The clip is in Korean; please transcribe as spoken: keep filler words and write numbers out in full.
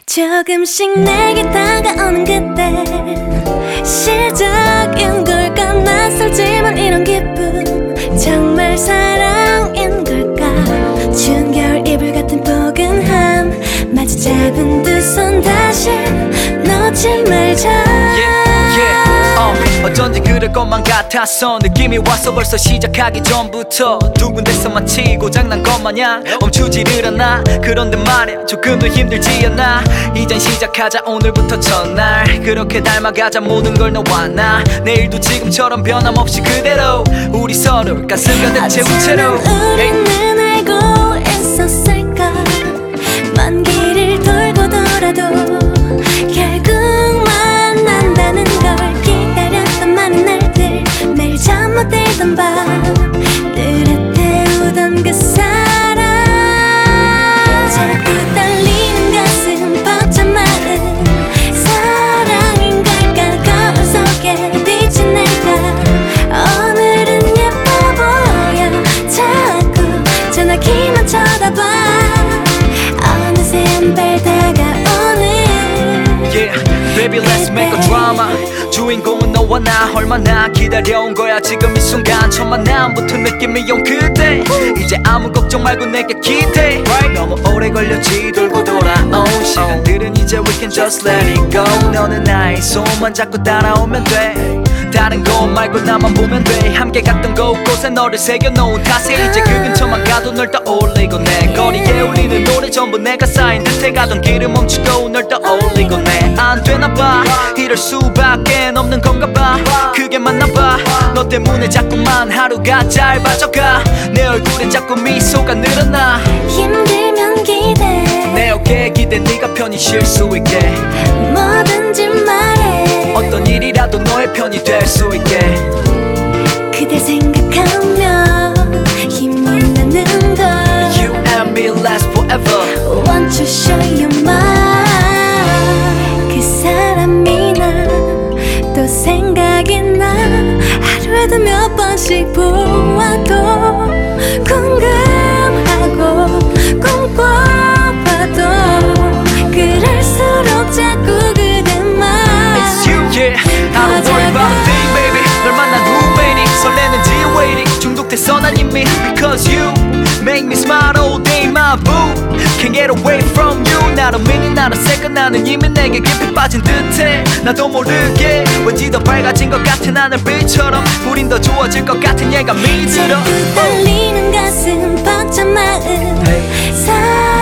조금씩 내게 다가오는 그때 시작인 걸까 낯설지만 이런 기분 정말 사랑인 걸까 추운 겨울 이불 같은 포근함 마주 잡은 두 손 다시 놓지 말자 yeah, yeah. Uh, 어쩐지 그럴 것만 같았어 느낌이 왔어 벌써 시작하기 전부터 두군데서 마치 고장난 것 마냥 멈추지를 않아 그런데 말야 조금 더 힘들지 않아 이젠 시작하자 오늘부터 첫날 그렇게 닮아가자 모든 걸 너와 나 내일도 지금처럼 변함없이 그대로 우리 서로를 가슴 가득 채운 채로 우리는 알고 있었을까 먼 길을 돌고 돌아도 결국 만난다는 걸 기다렸던 많은 날들 매일 잠 못 들던 밤 늘에 태우던 그 사랑 자꾸 떨리는 가슴 벅찬 마음 사랑인 걸까 거울 속에 비친 내가 오늘은 예뻐 보여 자꾸 전화기만 쳐다봐 어느새 한 발 다가오는 Yeah, baby let's make a drama 주인공은 너와 나 얼마나 기다려온 거야 지금 이 순간 첫 만남부터 느낌이 온 그때 이제 아무 걱정 말고 내게 기대 right? 너무 오래 걸렸지 돌고 돌아온 시간들은 이제 we can just let it go 너는 나의 손만 잡고 따라오면 돼 다른 거 말고 나만 보면 돼 함께 갔던 곳곳에 너를 새겨놓은 탓에 이제 그 근처만 가도 널 떠올리고 내 거리에 울리는 노래 전부 내가 쌓인 듯해 가던 길을 멈추고 널 떠올리고 내 안 되나봐 이럴 수밖에 없는 건가봐 그게 맞나봐 너 때문에 자꾸만 하루가 짧아져가 내 얼굴엔 자꾸 미소가 늘어나 힘들면 기대 내 어깨에 기대 네가 편히 쉴 수 있게 뭐든지 말해 어떤 일이라도 너의 편이 될 수 있게 그댈 생각하며 힘이 나는 걸 You and me last forever Want to show you my 그 사람이 나 또 생각이 나 하루에도 몇 번씩 보아도 궁금하고 꿈꿔봐도 그럴수록 자꾸 그대만 It's you, yeah I don't worry about a thing, baby 널 만난 후배니 설레는지 waiting 중독돼서 난 이미 Because you make me smile all day, my boo Can't get away from you 나로 미니 나로 새까 나는 이미 내게 깊이 빠진 듯해 나도 모르게 왠지 더 밝아진 것 같은 하늘빛처럼 우린 더 좋아질 것 같은 예감이 들어 자꾸 떨리는 가슴 벅찬 마음 hey.